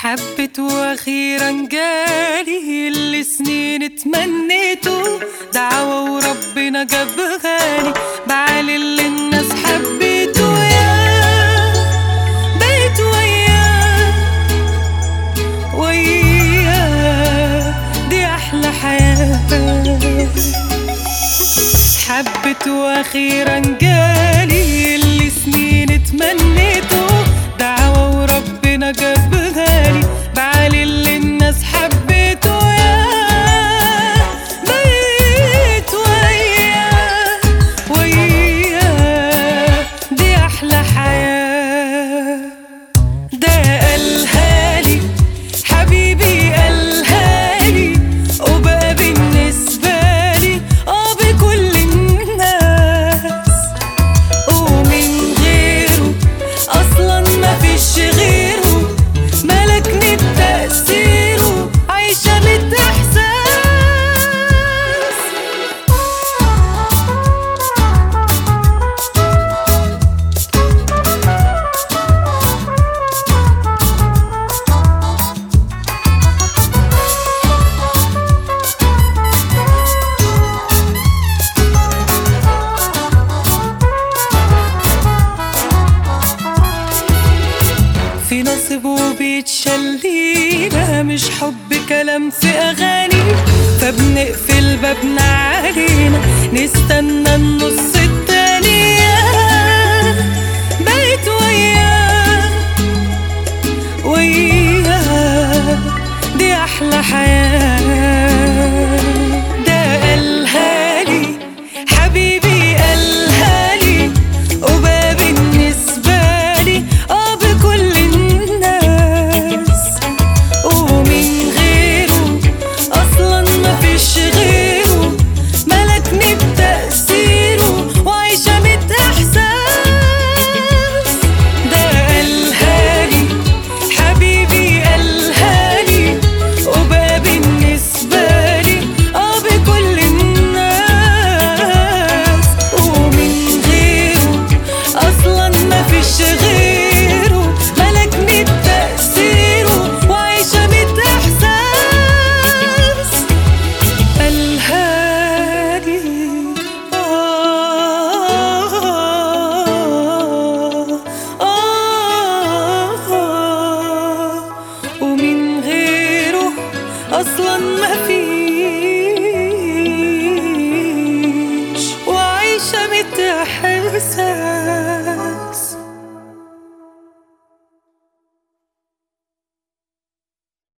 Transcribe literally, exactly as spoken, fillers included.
حبت واخيرا جالي اللي سنين تمنيته، دعوة وربنا جاب غالي بعالي اللي الناس حبيته. يا بقيت وياه وياه دي احلى حياة. حبت واخيرا جالي اللي سنين تمنيته، دعوة وربنا جاب غالي بعالي اللي الناس حبيته. يا بقيت وياه وياه دي احلى حياة. ده قالها لي حبيبي قالها لي، وبقى بالنسبة لي اه بكل الناس، ومن غيره اصلا مفيش غيره، ملكني بتأثيره عايشة للإحساس. في نصيب وبيتشلينا، مش حب كلام في أغاني، فبنقفل بابنا علينا نستنى النص التاني.